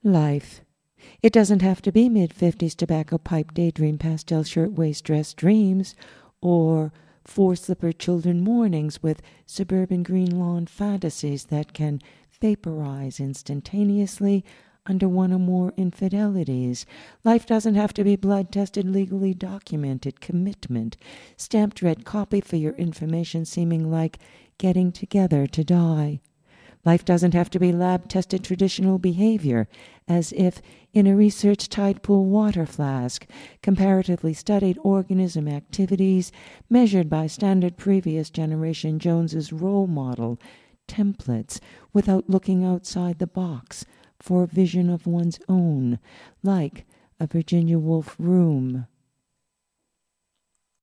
Life. It doesn't have to be mid-50s tobacco pipe daydream pastel shirtwaist dress dreams or four-slipper children mornings with suburban green lawn fantasies that can vaporize instantaneously under one or more infidelities. Life doesn't have to be blood-tested, legally documented commitment, stamped red copy for your information seeming like getting together to die. Life doesn't have to be lab-tested traditional behavior, as if in a research tide pool water flask, comparatively studied organism activities measured by standard previous generation Jones's role model templates without looking outside the box for a vision of one's own, like a Virginia Woolf room.